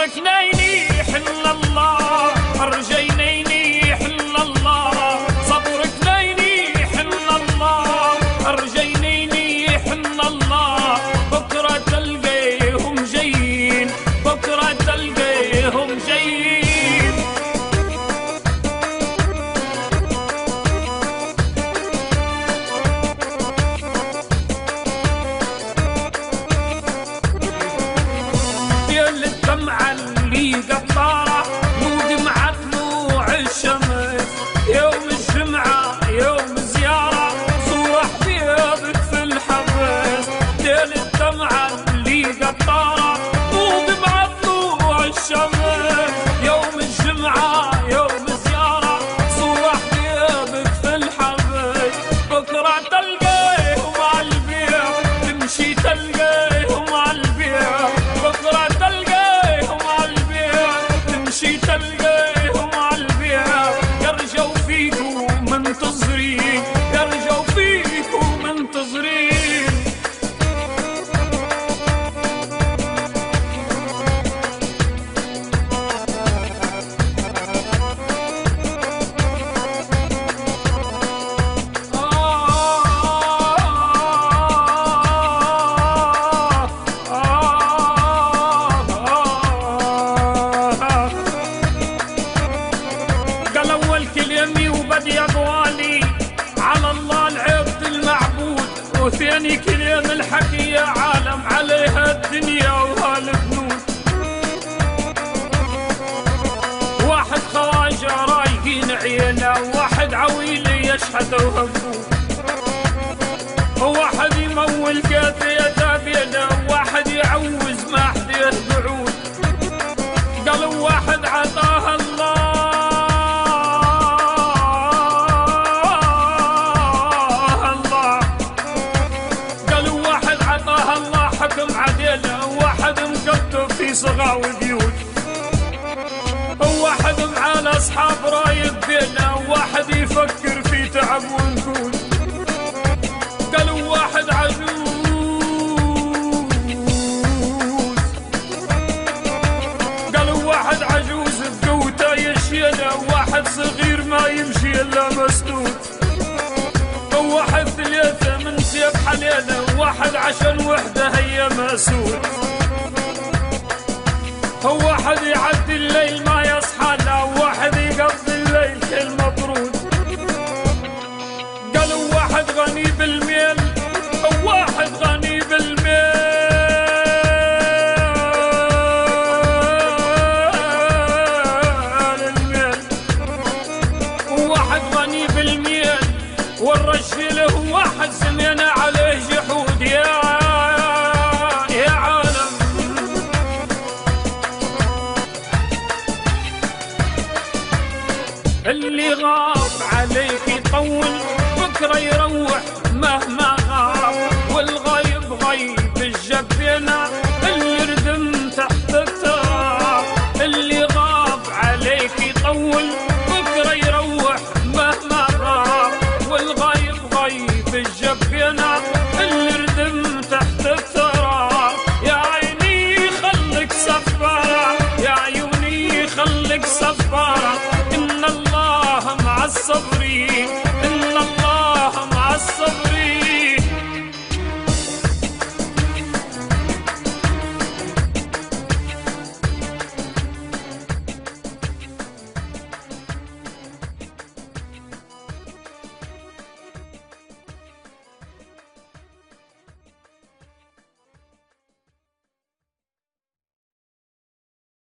صبرك نيني حل الله ارجينيني حل الله صبرك نيني حل الله ارجينيني حل الله بكره تلقيهم جايين بكره تلقيهم جايين يا الدمعه اللي قطاره مو دمعه طلوع الشمس يوم الجمعه يوم زياره صور حبيبك في الحبس يا الدمعه اللي قطاره مو دمعه طلوع الشمس يوم الجمعه يوم زياره صور حبيبك في الحبس بكره تلقيهم على البيع تمشي تلقيهم على البيع بكره تلقيهم على البيع تمشي تلقيهم على البيع يرجوا فيكم منتظرين يرجوا فيكم منتظرين قال اول كلامي وبدي اقوالي على الله العبد المعبود وثاني كلام الحكي يا عالم عليها الدنيا وهالبنود واحد خواجه رايقين عينه وواحد عويلي يشحد وهبود وواحد يمول قاثيته بيده وواحد يعوز ما حديه بعود قالوا واحد عطاه الله قالوا واحد عطاه الله حكم عديله وواحد مكتب في صغا وبيوت وواحد معاه اصحاب رايد بينه وواحد يفكر في تعب ونكون قالوا واحد عجوز قالوا واحد عجوز بقوته يشيله وواحد صغير ما يمشي الا مسدود وواحد ثلاثه من سيف حليله وواحد عشان وحده هي مسود وواحد يعدي الليل ما يصحى له وواحد يقضي الليل كل مطرود قالوا واحد غني بالميل وواحد غني بالميل الميل وواحد غني بالميل والرجل هو واحد زمينا عليه جحود يا عالم اللي غاب عليك يطول بكره